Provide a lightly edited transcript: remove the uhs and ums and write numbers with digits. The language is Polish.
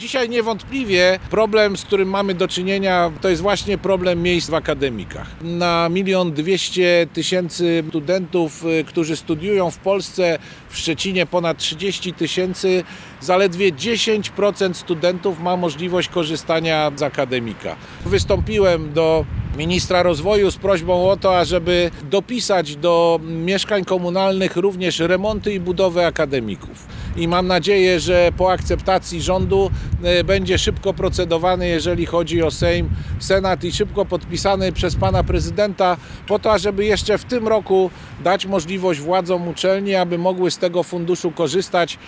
Dzisiaj niewątpliwie problem, z którym mamy do czynienia, to jest właśnie problem miejsc w akademikach. Na 1 200 000 studentów, którzy studiują w Polsce, w Szczecinie ponad 30 000, zaledwie 10% studentów ma możliwość korzystania z akademika. Wystąpiłem do ministra rozwoju z prośbą o to, ażeby dopisać do mieszkań komunalnych również remonty i budowę akademików. I mam nadzieję, że po akceptacji rządu będzie szybko procedowany, jeżeli chodzi o Sejm, Senat i szybko podpisany przez pana prezydenta po to, ażeby jeszcze w tym roku dać możliwość władzom uczelni, aby mogły z tego funduszu korzystać